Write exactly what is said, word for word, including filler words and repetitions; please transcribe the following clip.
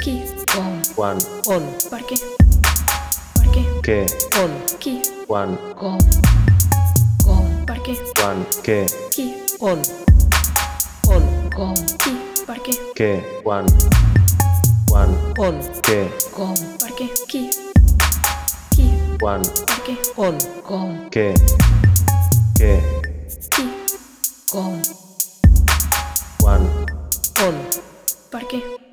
Qui. Com. Quan. On. Per què. Per què. Què. On. Qui. Quan. Com. Com. Per què. Quan. Què. Qui. On. On. Com. Qui. Per què. Què. Quan. Quan. On. Què. Com. Per què. Qui. Qui. Quan. Per què. On. Com. Què. Què. Qui. Com. Quan. On. Per què.